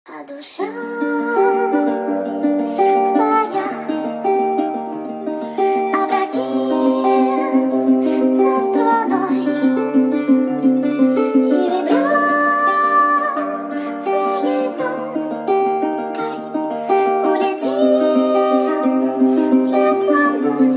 А душа твоя обратится струной, и вибрацией тонкой улетит вслед за мной.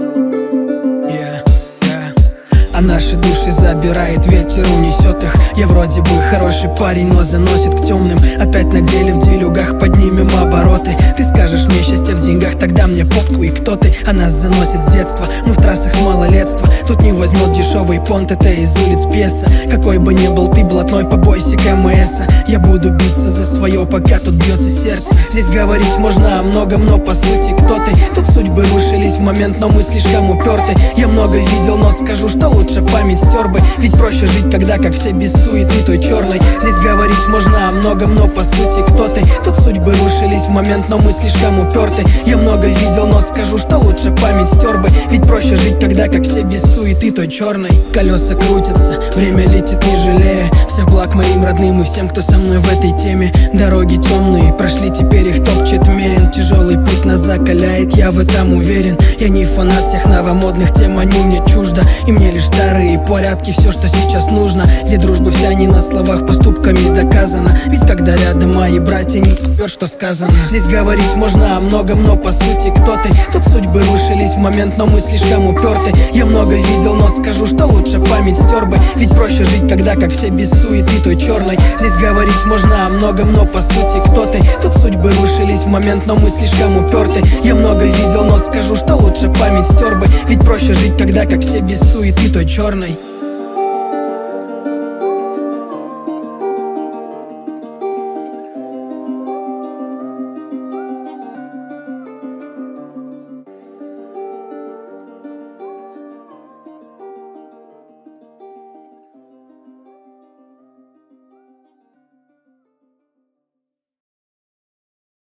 А наши души забирает ветер, унесет их. Я вроде бы хороший парень, но заносит к темным. Опять на деле в делюгах поднимем обороты. Ты скажешь мне счастье в деньгах, тогда мне попку. И кто ты? А нас заносит с детства, мы в трассах с малолетства. Тут не возьмет дешевый понт, это из улиц пьеса. Какой бы ни был ты блатной, побойся КМСа. Я буду биться за свое, пока тут бьется сердце. Здесь говорить можно о многом, но по сути кто ты? Тут судьбы рушились в момент, но мы слишком уперты. Я много видел, но скажу, что лучше память стер бы. Ведь проще жить, когда как все без суеты той черной. Здесь говорить можно о многом, но по сути кто ты? Тут судьбы рушились в момент, но мы слишком уперты. Я много видел, но скажу, что лучше память стер бы. Ведь проще жить, когда как все без суеты той черной. Колеса крутятся, время летит не жалея. Всех благ моим родным и всем, кто со мной в этой теме. Дороги темные, прошли, теперь их топчет мерен. Тяжелый путь нас закаляет, я в этом уверен. Я не фанат всех новомодных тем, они мне чуждо. И мне лишь старые порядки, все, что сейчас нужно. Где дружба вся не на словах, поступками доказана. Ведь когда рядом мои братья, не пьет, что сказано. Здесь говорить можно о многом, но по сути кто ты? Тут судьбы рушились в момент, но мы слишком уперты. Я много видел, но скажу, что лучше память стер бы. Ведь проще жить, когда как все без суеты той черной. Здесь говорить можно о многом, но по сути кто ты? Тут судьбы рушились в момент, но мы слишком уперты. Я много видел, но скажу, что лучше память стер бы. Ведь проще жить, когда как все без суеты той черной.